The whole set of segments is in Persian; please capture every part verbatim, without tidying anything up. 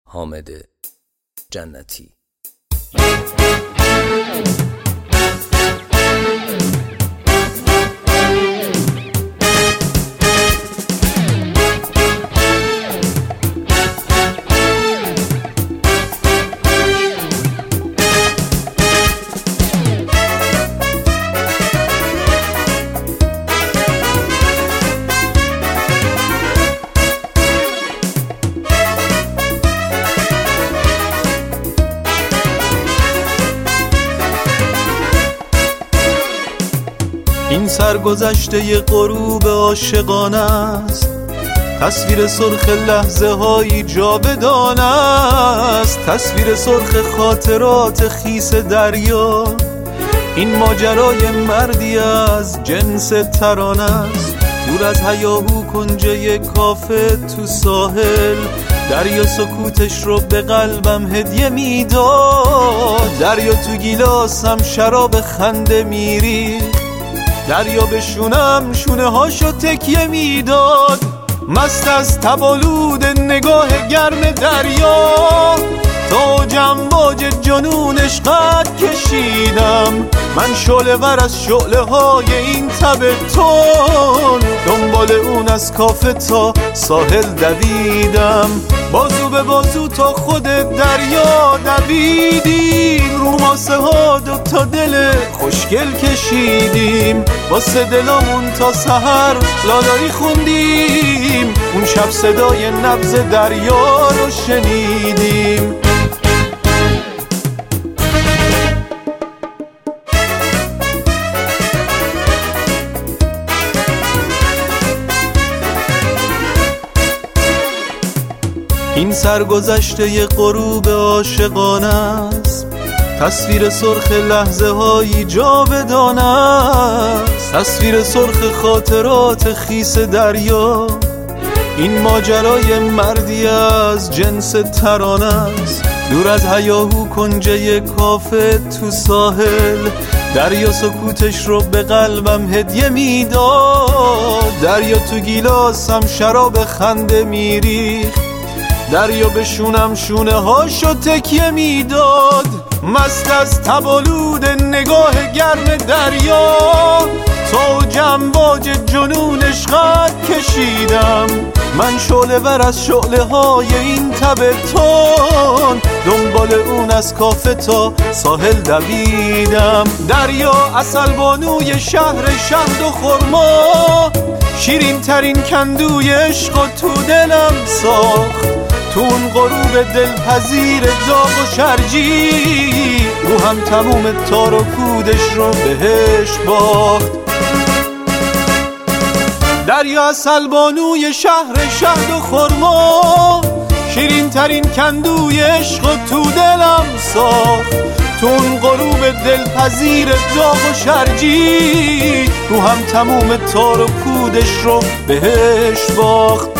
حامد جنتی. این سرگذشته ی غروب عاشقانه است، تصویر سرخ لحظه هایی جاودانه است، تصویر سرخ خاطرات خیس دریا. این ماجرای مردی از جنس ترانه است، دور از هیاهو کنجه ی کافه تو ساحل. دریا سکوتش رو به قلبم هدیه میداد، دریا تو گیلاسم شراب خنده میری، دریا به شونم شونه هاشو تکیه میداد. مست از تبالود نگاه گرم دریا، تا جنباج جنون عشقت کشیدم. من شعله ور از شعله های این تب تون، دنبال اون از کافه تا ساحل دویدم. بازو به بازو تا خود دریا دویدیم، رو ماسه ها دو تا دل خوشگل کشیدیم. واسه دلامون تا سحر لالایی خوندیم، اون شب صدای نبض دریا رو شنیدیم. این سرگذشته ی غروب عاشقانه است، تصویر سرخ لحظه هایی جاودانه است، تصویر سرخ خاطرات خیس دریا. این ماجرای مردی از جنس ترانه است، دور از هیاهو کنجه ی کافه تو ساحل. دریا سکوتش رو به قلبم هدیه میداد، دریا تو گیلاسم شراب خنده میریخت، دریا به شونم شونه هاشو تکیه میداد. مست از تبالود نگاه گرم دریا، تا جنباج جنون عشقت کشیدم. من شعله ور از شعله های این تب تون، دنبال اون از کافه تا ساحل دویدم. دریا عسل بانوی شهر شهد و خرما، شیرین ترین کندوی عشق و تو دلم ساخت. تو اون غروب دلپذیر داغ و شرجی، رو هم تموم تار و پودش رو بهش باخت. دریا عسل بانوی شهر شهد و خرما، شیرین ترین کندوی عشق و تو دلم ساخت. تو اون غروب دلپذیر داغ و شرجی، رو هم تموم تار و پودش رو بهش باخت.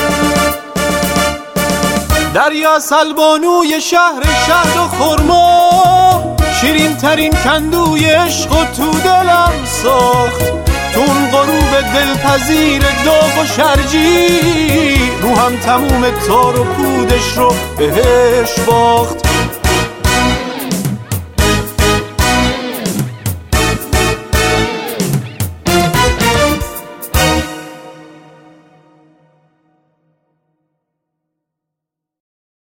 دریا عسل بانوی شهر شهد و خرما، شیرین ترین کندوی عشق و تو دلم ساخت. تو اون غروب دلپذیر داغ و شرجی، رو هم تموم تار و پودش رو بهش باخت.